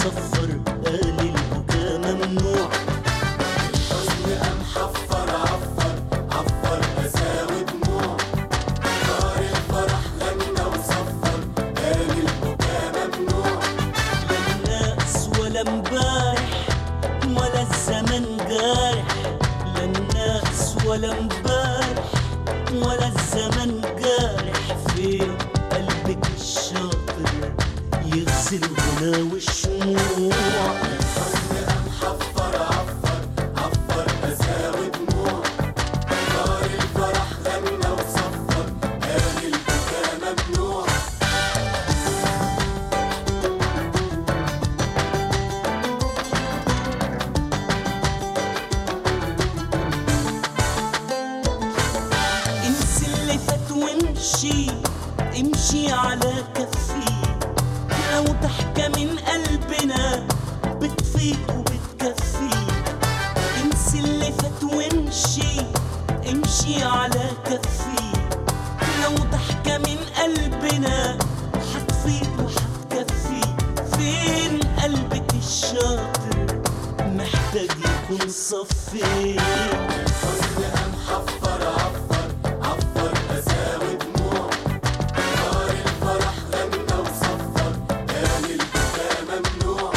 وصفر، قال البكا ممنوع. الحزن قام حفر عفر عفر أسى ودموع، نار الفرح غنى وصفر، قال البكا ممنوع. لا الناس ولا امبارح ولا الزمن جارح، لا الناس ولا امبارح ولا الزمن جارح. فين قلبك الشاطر يغسل غلا والشموع؟ الحزن قام حفر عفر عفر أسى ودموع، نار الفرح غنى وصفر، قال البكا ممنوع. انسي اللي فات وامشي، امشي على كفي، لو ضحكة من قلبنا بتفيق وبتكفي. انسي اللي فات وامشي، امشي على كفي، لو ضحكة من قلبنا حتفيق وحتكفي. فين قلبك الشاطر محتاج يكون صفي؟ الحزن قام حفر عفر عفر أسى ودموع، نار الفرح غنى وصفر، قال البكا ممنوع.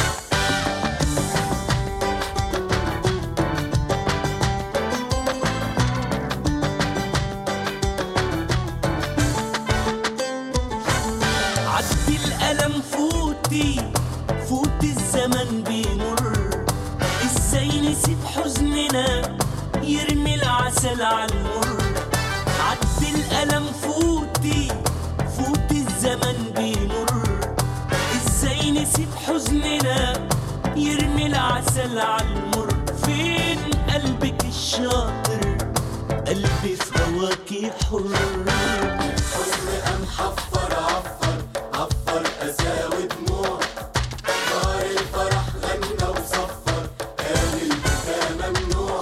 عدي الألم فوتي، فوتي الزمن بيمر، ازاي نسيت حزننا يرمي العسل عالمر. عدي الألم فوتي، فوتي الزمن بيمر، ازاي نسيت حزننا يرمي العسل عالمر. فين قلبك الشاطر قلبي في هواكي حر؟ الحزن قام حفر عفر عفر أسى ودموع، نار الفرح غنى وصفر، قال البكا ممنوع.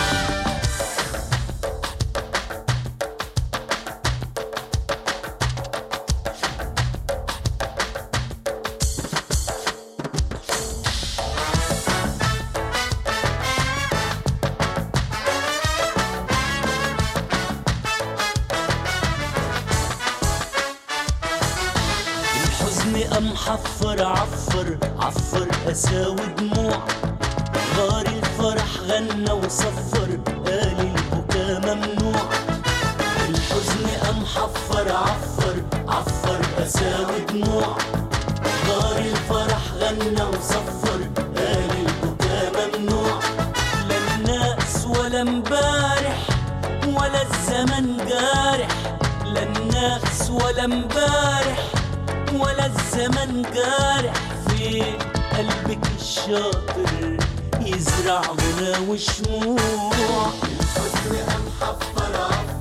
الحزن قام حفر عفر عفر أسى ودموع، غار الفرح غنى وصفر، قال البكا ممنوع. الحزن قام حفر عفر عفر أسى ودموع، غار الفرح غنى وصفر، قال البكا ممنوع. لا الناس ولا امبارح ولا الزمن جارح، لا الناس ولا امبارح ولا الزمن جارح. في قلبك الشاطر يزرع غنى وشموع. الحزن قام حفر عفر